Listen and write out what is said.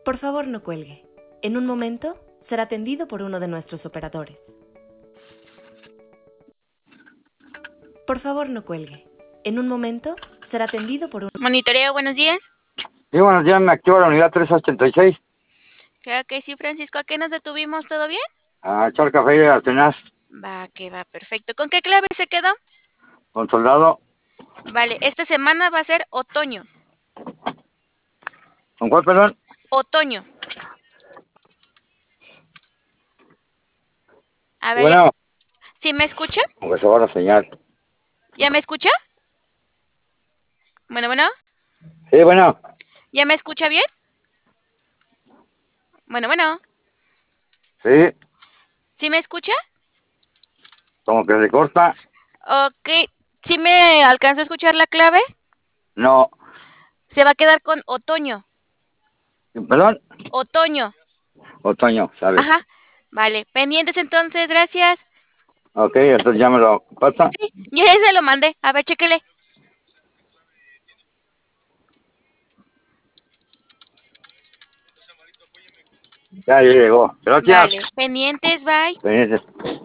Por favor, no cuelgue. En un momento será atendido por uno de nuestros operadores. Por favor, no cuelgue. En un momento será atendido por un... Monitoreo, buenos días. Sí, buenos días, me activa la unidad 386. Claro que sí, Francisco. ¿A qué nos detuvimos? ¿Todo bien? A echar café y a cenar. Va, que va, perfecto. ¿Con qué clave se quedó? Con soldado. Vale, esta semana va a ser otoño. ¿Con cuál, perdón? Otoño. A ver, Bueno, ¿sí me escucha? aunque se va la señal. ¿Ya me escucha? Bueno. Sí, bueno. ¿Ya me escucha bien? Bueno. Sí, ¿Sí me escucha? como que se corta. Ok. ¿Sí me alcanzó a escuchar la clave? No. Se va a quedar con otoño. ¿Perdón? Otoño. Otoño, ¿sabes? Ajá. Vale. Pendientes entonces, gracias. Ok, entonces ya me lo pasa. Sí, ya se lo mandé. A ver, chéquele. Ya llegó. Gracias. Vale. Pendientes, bye. Pendientes.